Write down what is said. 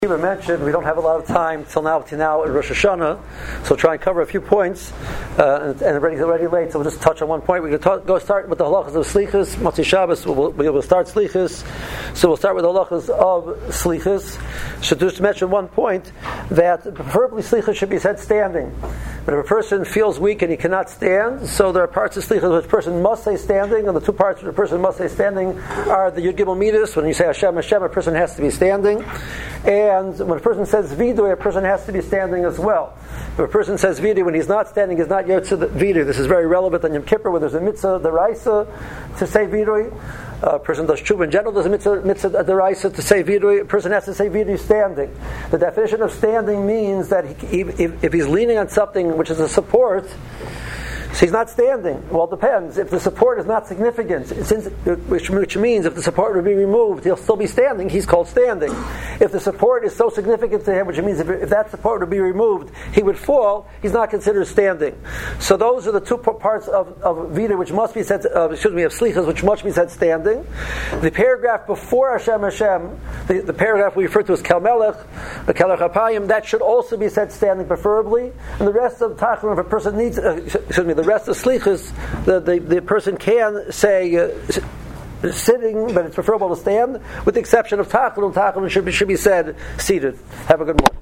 I mentioned we don't have a lot of time till now in Rosh Hashanah, so try and cover a few points. And already late, so we'll just touch on one point. We're going to go start with the halachas of Slichus. Motzei Shabbos, we'll start Slichus. So we'll start with the halachas of Slichus. So just mention one point that preferably Slichus should be said standing. But if a person feels weak and he cannot stand, so there are parts of Slichus which a person must say standing, and the two parts which a person must say standing are the Yud Gimel Midas. When you say Hashem, Hashem, a person has to be standing. And when a person says vidui, a person has to be standing as well. If a person says vidui when he's not standing, he's not yotze vidui. This is very relevant on Yom Kippur, where there's a mitzvah deraisa to say vidui. A person does tshuva in general, there's a mitzvah deraisa to say vidui. A person has to say vidui standing. The definition of standing means that if he's leaning on something which is a support, so he's not standing. Well, it depends. If the support is not significant, which means if the support would be removed, he'll still be standing, he's called standing. If the support is so significant to him, which means if that support would be removed, he would fall, he's not considered standing. So those are the two parts of Vida which must be said, of Slichas, which must be said standing. The paragraph before Hashem, Hashem, the paragraph we refer to as Kel Melech, the Kelech HaPayim, that should also be said standing preferably. And the rest of Tachlim, if a person needs, the rest of Slichus, the person can say sitting, but it's preferable to stand, with the exception of Tachlum. Tachlum should be said seated. Have a good morning.